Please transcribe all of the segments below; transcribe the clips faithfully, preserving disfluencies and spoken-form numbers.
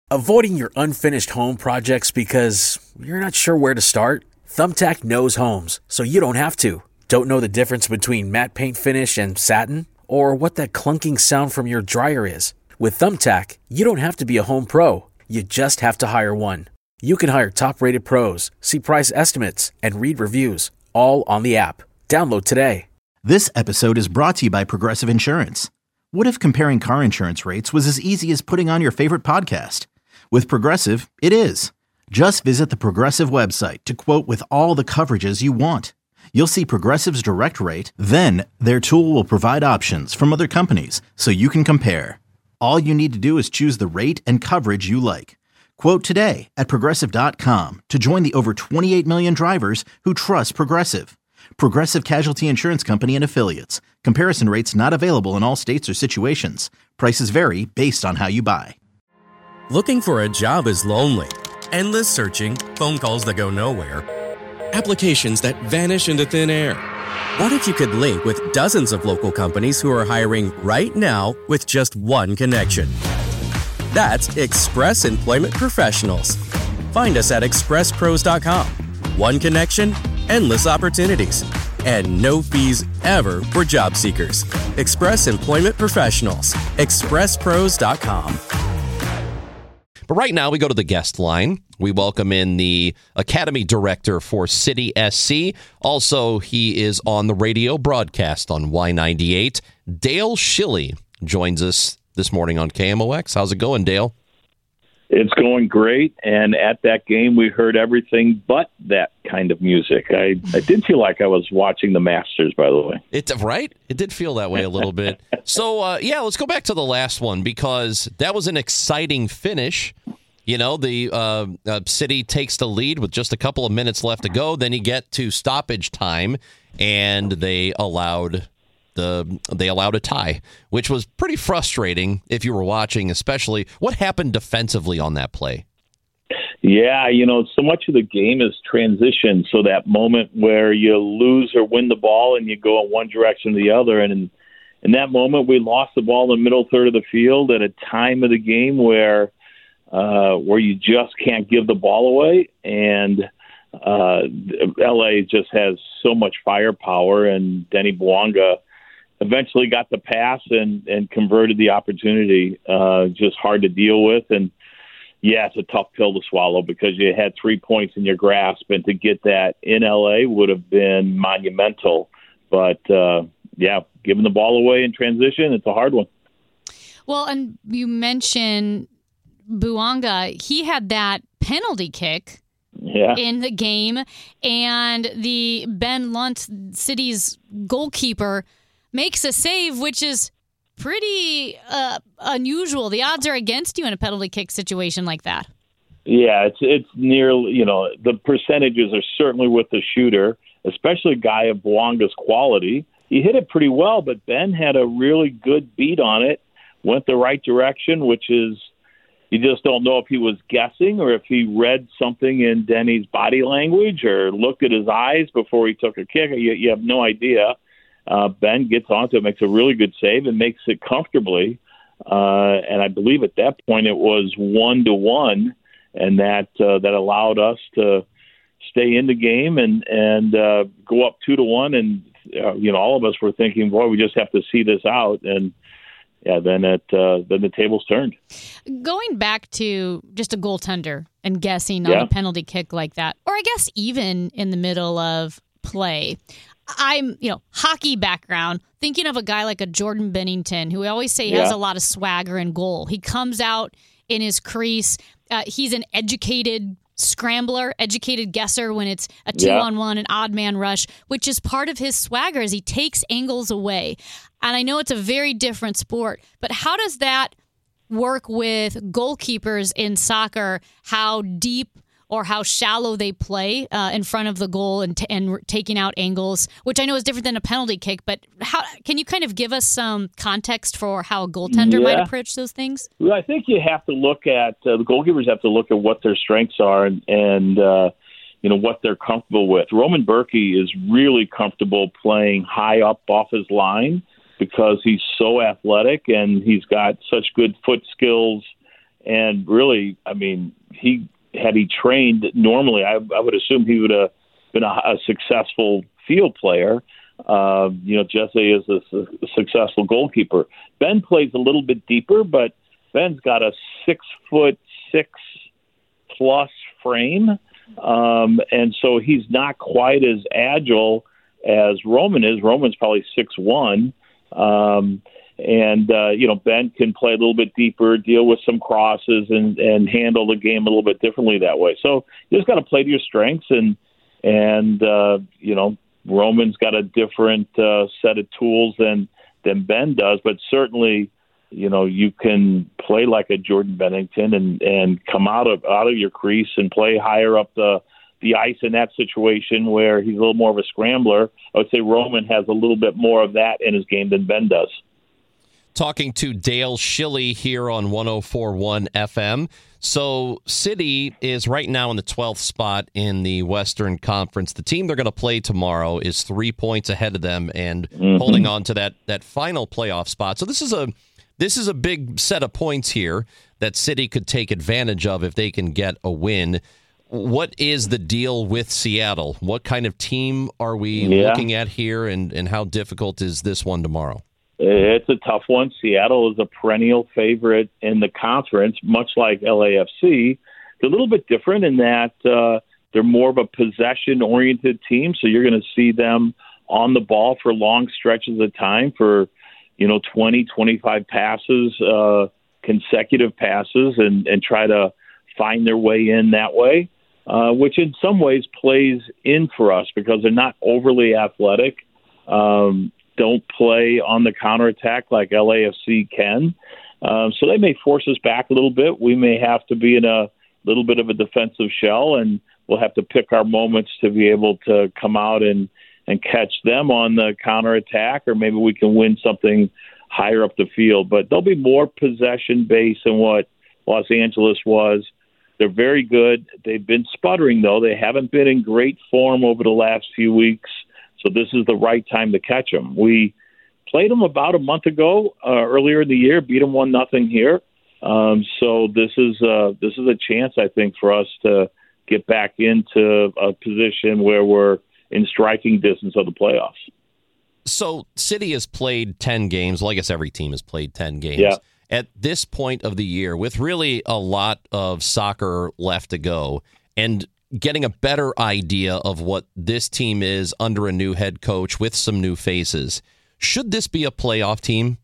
Avoiding your unfinished home projects because you're not sure where to start? Thumbtack knows homes, so you don't have to. Don't know the difference between matte paint finish and satin? Or what that clunking sound from your dryer is? With Thumbtack, you don't have to be a home pro. You just have to hire one. You can hire top-rated pros, see price estimates, and read reviews, all on the app. Download today. This episode is brought to you by Progressive Insurance. What if comparing car insurance rates was as easy as putting on your favorite podcast? With Progressive, it is. Just visit the Progressive website to quote with all the coverages you want. You'll see Progressive's direct rate, then their tool will provide options from other companies so you can compare. All you need to do is choose the rate and coverage you like. Quote today at Progressive dot com to join the over twenty-eight million drivers who trust Progressive. Progressive Casualty Insurance Company and Affiliates. Comparison rates not available in all states or situations. Prices vary based on how you buy. Looking for a job is lonely. Endless searching, phone calls that go nowhere, applications that vanish into thin air. What if you could link with dozens of local companies who are hiring right now with just one connection? That's Express Employment Professionals. Find us at express pros dot com. One connection, endless opportunities, and no fees ever for job seekers. Express Employment Professionals. express pros dot com. But right now, we go to the guest line. We welcome in the Academy Director for City S C. Also, he is on the radio broadcast on Y ninety-eight. Dale Schilly joins us this morning on K M O X. How's it going, Dale? It's going great, and at that game, we heard everything but that kind of music. I, I did feel like I was watching the Masters, by the way. It, right? It did feel that way a little bit. So, uh, yeah, let's go back to the last one, because that was an exciting finish. You know, the uh, uh, City takes the lead with just a couple of minutes left to go. Then you get to stoppage time, and they allowed... The, they allowed a tie, which was pretty frustrating if you were watching, especially what happened defensively on that play. Yeah, you know, so much of the game is transition. So that moment where you lose or win the ball and you go in one direction or the other. And in, in that moment, we lost the ball in the middle third of the field at a time of the game where uh, where you just can't give the ball away. And uh, L A just has so much firepower, and Denny Bouanga eventually got the pass and, and converted the opportunity. Uh, just hard to deal with. And, yeah, it's a tough pill to swallow because you had three points in your grasp, and to get that in L A would have been monumental. But, uh, yeah, giving the ball away in transition, it's a hard one. Well, and you mentioned Bouanga. He had that penalty kick yeah. in the game, and the Ben Lunt, City's goalkeeper, makes a save, which is pretty uh, unusual. The odds are against you in a penalty kick situation like that. Yeah, it's it's nearly, you know, the percentages are certainly with the shooter, especially a guy of Bouanga's quality. He hit it pretty well, but Ben had a really good beat on it, went the right direction, which is, you just don't know if he was guessing or if he read something in Denny's body language or looked at his eyes before he took a kick. You, you have no idea. Uh, Ben gets onto it, makes a really good save, and makes it comfortably. Uh, and I believe at that point it was one to one, and that uh, that allowed us to stay in the game and and uh, go up two to one. And uh, you know, all of us were thinking, boy, we just have to see this out. And yeah, then it uh, then the tables turned. Going back to just a goaltender and guessing yeah. on a penalty kick like that, or I guess even in the middle of play. I'm, you know, hockey background, thinking of a guy like a Jordan Bennington, who we always say yeah. has a lot of swagger in goal. He comes out in his crease. Uh, he's an educated scrambler, educated guesser when it's a two-on-one, yeah. an odd man rush, which is part of his swagger as he takes angles away. And I know it's a very different sport, but how does that work with goalkeepers in soccer, how deep or how shallow they play uh, in front of the goal and, t- and taking out angles, which I know is different than a penalty kick. But how can you kind of give us some context for how a goaltender yeah. might approach those things? Well, I think you have to look at uh, the goalkeepers have to look at what their strengths are and, and uh, you know what they're comfortable with. Roman Berkey is really comfortable playing high up off his line because he's so athletic and he's got such good foot skills And really, I mean, he had he trained normally, I, I would assume he would have been a, a successful field player. Uh, you know, Jesse is a, a successful goalkeeper. Ben plays a little bit deeper, but Ben's got a six foot six plus frame, um, and so he's not quite as agile as Roman is. Roman's probably six one, um, and uh, you know, Ben can play a little bit deeper, deal with some crosses, and, and handle the game a little bit differently that way. So you just got to play to your strengths, and and uh, you know. Roman's got a different uh, set of tools than than Ben does, but certainly, you know, you can play like a Jordan Bennington and, and come out of out of your crease and play higher up the the ice in that situation where he's a little more of a scrambler. I would say Roman has a little bit more of that in his game than Ben does. Talking to Dale Schilly here on one oh four point one F M. So City is right now in the twelfth spot in the Western Conference. The team they're going to play tomorrow is three points ahead of them and mm-hmm. holding on to that that final playoff spot. So this is a this is a big set of points here that City could take advantage of if they can get a win. What is the deal with Seattle? What kind of team are we yeah. looking at here, and, and how difficult is this one tomorrow? It's a tough one. Seattle is a perennial favorite in the conference, much like L A F C. They're a little bit different in that uh, they're more of a possession-oriented team, so you're going to see them on the ball for long stretches of time for, you know, twenty, twenty-five passes, uh, consecutive passes, and, and try to find their way in that way, uh, which in some ways plays in for us because they're not overly athletic. Um don't play on the counterattack like L A F C can. Um, so they may force us back a little bit. We may have to be in a little bit of a defensive shell, and we'll have to pick our moments to be able to come out and, and catch them on the counterattack, or maybe we can win something higher up the field. But they'll be more possession-based than what Los Angeles was. They're very good. They've been sputtering, though. They haven't been in great form over the last few weeks. So this is the right time to catch them. We played them about a month ago, uh, earlier in the year, beat them one nothing here. Um, so this is uh, this is a chance, I think, for us to get back into a position where we're in striking distance of the playoffs. So City has played ten games. Well, I guess every team has played ten games. Yeah. At this point of the year, with really a lot of soccer left to go, and getting a better idea of what this team is under a new head coach with some new faces, should this be a playoff team?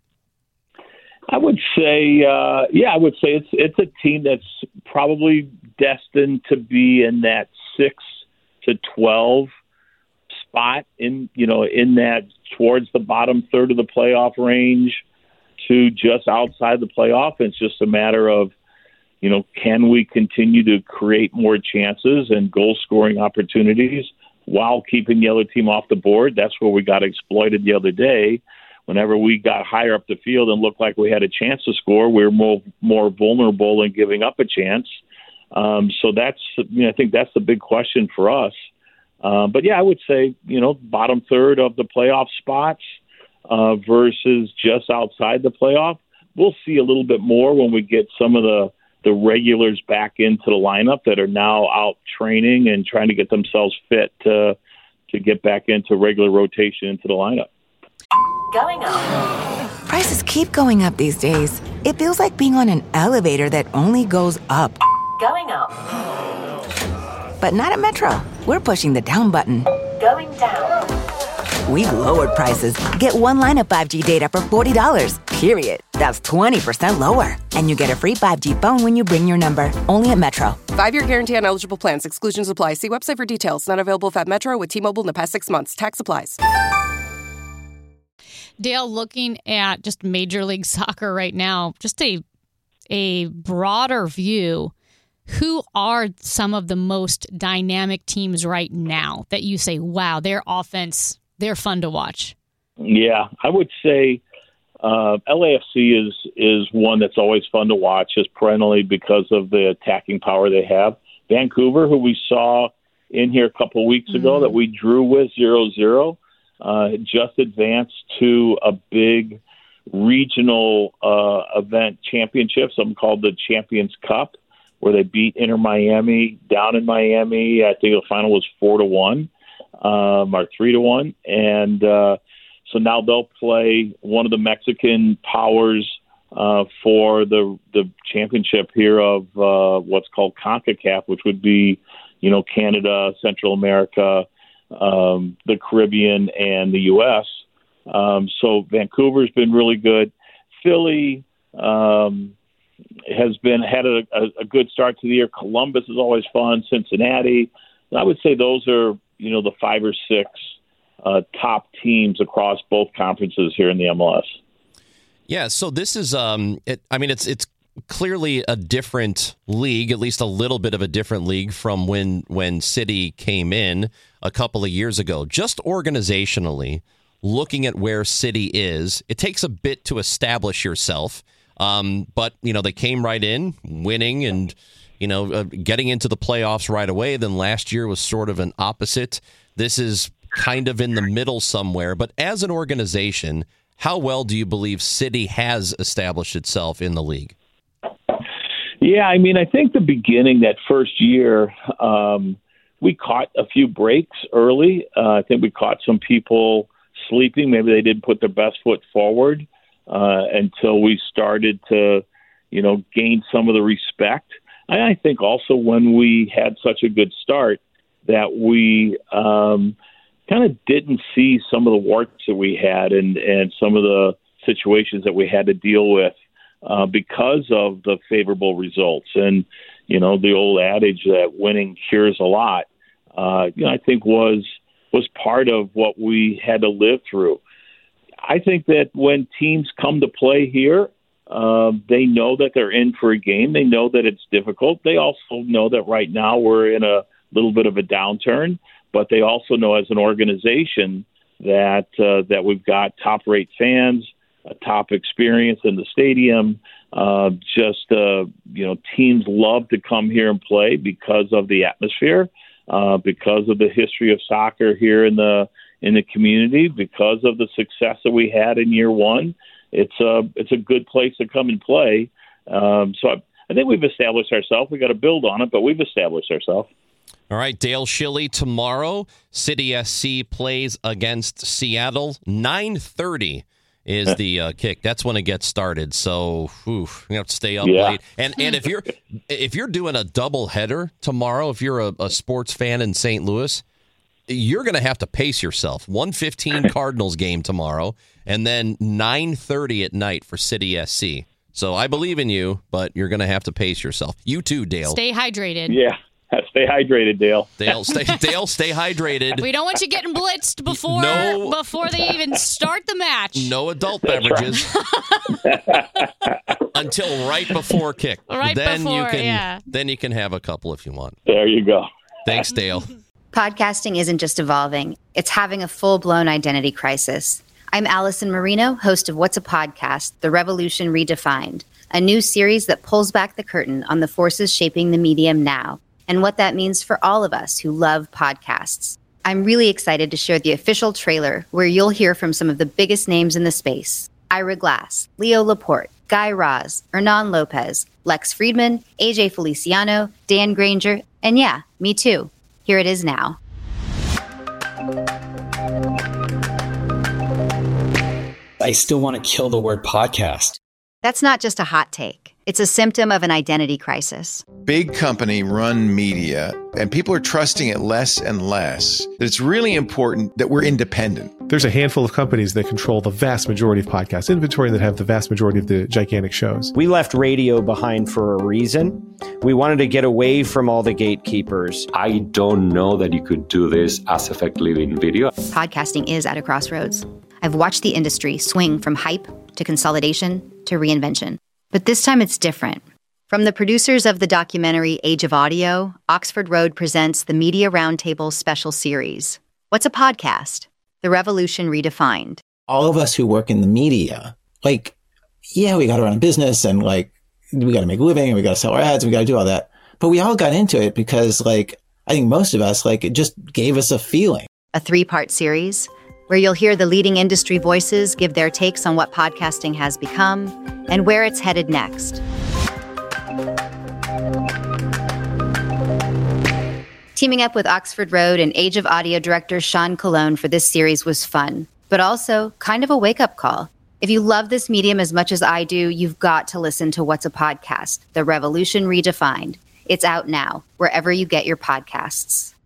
I would say, uh, yeah, I would say it's it's a team that's probably destined to be in that six to twelve spot in, you know, in that towards the bottom third of the playoff range to just outside the playoff. It's just a matter of, you know, can we continue to create more chances and goal-scoring opportunities while keeping the other team off the board? That's where we got exploited the other day. Whenever we got higher up the field and looked like we had a chance to score, we were more more vulnerable in giving up a chance. Um, so that's, you know, I think that's the big question for us. Uh, but, yeah, I would say, you know, bottom third of the playoff spots uh, versus just outside the playoff. We'll see a little bit more when we get some of the the regulars back into the lineup that are now out training and trying to get themselves fit to to get back into regular rotation into the lineup. Going up. Prices keep going up these days. It feels like being on an elevator that only goes up. Going up. But not at Metro. We're pushing the down button. Going down. We've lowered prices. Get one line of five G data for forty dollars, period. That's twenty percent lower. And you get a free five G phone when you bring your number. Only at Metro. Five-year guarantee on eligible plans. Exclusions apply. See website for details. Not available at Metro with T-Mobile in the past six months. Tax applies. Dale, looking at just Major League Soccer right now, just a a broader view, who are some of the most dynamic teams right now that you say, wow, their offense, they're fun to watch? Yeah, I would say uh, L A F C is is one that's always fun to watch, just perennially because of the attacking power they have. Vancouver, who we saw in here a couple of weeks ago, mm-hmm. that we drew with zero zero, uh, just advanced to a big regional uh, event championships, something called the Champions Cup, where they beat Inter Miami down in Miami. I think the final was four to one, um, or three to one, and uh, so now they'll play one of the Mexican powers uh, for the the championship here of uh, what's called CONCACAF, which would be, you know, Canada, Central America, um, the Caribbean, and the U S Um, so Vancouver's been really good. Philly um, has been had a, a, a good start to the year. Columbus is always fun. Cincinnati. I would say those are, you know, the five or six uh, top teams across both conferences here in the M L S. Yeah. So this is, um, it, I mean, it's it's clearly a different league, at least a little bit of a different league from when when City came in a couple of years ago. Just organizationally, looking at where City is, it takes a bit to establish yourself. Um, but, you know, they came right in, winning and, you know, uh, getting into the playoffs right away. Then last year was sort of an opposite. This is kind of in the middle somewhere. But as an organization, how well do you believe City has established itself in the league? Yeah, I mean, I think the beginning, that first year, um, we caught a few breaks early. Uh, I think we caught some people sleeping. Maybe they didn't put their best foot forward uh, until we started to, you know, gain some of the respect. And I think also when we had such a good start that we um, kind of didn't see some of the warts that we had and, and some of the situations that we had to deal with uh, because of the favorable results. And, you know, the old adage that winning cures a lot, uh, you know, I think was was part of what we had to live through. I think that when teams come to play here, uh, they know that they're in for a game. They know that it's difficult. They also know that right now we're in a little bit of a downturn, but they also know as an organization that uh, that we've got top-rate fans, a top experience in the stadium. Uh, just, uh, you know, teams love to come here and play because of the atmosphere. Uh, because of the history of soccer here in the in the community, because of the success that we had in year one, it's a it's a good place to come and play. Um, so I, I think we've established ourselves. We got to build on it, but we've established ourselves. All right, Dale Schilly tomorrow. City S C plays against Seattle. nine thirty is the uh, kick. That's when it gets started. So, oof, you have to stay up yeah. late. And and if you're if you're doing a double header tomorrow, if you're a, a sports fan in Saint Louis, you're going to have to pace yourself. one fifteen Cardinals game tomorrow, and then nine thirty at night for City S C. So I believe in you, but you're going to have to pace yourself. You too, Dale. Stay hydrated. Yeah. Stay hydrated, Dale. Dale, stay, Dale, stay hydrated. We don't want you getting blitzed before no, before they even start the match. No adult beverages until right before kick. Right then before, you can, yeah. Then you can have a couple if you want. There you go. Thanks, Dale. Podcasting isn't just evolving. It's having a full-blown identity crisis. I'm Allison Marino, host of What's a Podcast? The Revolution Redefined, a new series that pulls back the curtain on the forces shaping the medium now, and what that means for all of us who love podcasts. I'm really excited to share the official trailer where you'll hear from some of the biggest names in the space. Ira Glass, Leo Laporte, Guy Raz, Hernan Lopez, Lex Friedman, A J Feliciano, Dan Granger, and yeah, me too. Here it is now. I still want to kill the word podcast. That's not just a hot take. It's a symptom of an identity crisis. Big company run media, and people are trusting it less and less. It's really important that we're independent. There's a handful of companies that control the vast majority of podcast inventory and that have the vast majority of the gigantic shows. We left radio behind for a reason. We wanted to get away from all the gatekeepers. I don't know that you could do this as effectively in video. Podcasting is at a crossroads. I've watched the industry swing from hype to consolidation to reinvention. But this time it's different. From the producers of the documentary Age of Audio, Oxford Road presents the Media Roundtable special series. What's a podcast? The Revolution Redefined. All of us who work in the media, like, yeah, we got to run a business and like, we got to make a living and we got to sell our ads and we got to do all that. But we all got into it because like, I think most of us, like, it just gave us a feeling. A three-part series, where you'll hear the leading industry voices give their takes on what podcasting has become and where it's headed next. Teaming up with Oxford Road and Age of Audio director Sean Colon for this series was fun, but also kind of a wake-up call. If you love this medium as much as I do, you've got to listen to What's a Podcast? The Revolution Redefined. It's out now, wherever you get your podcasts.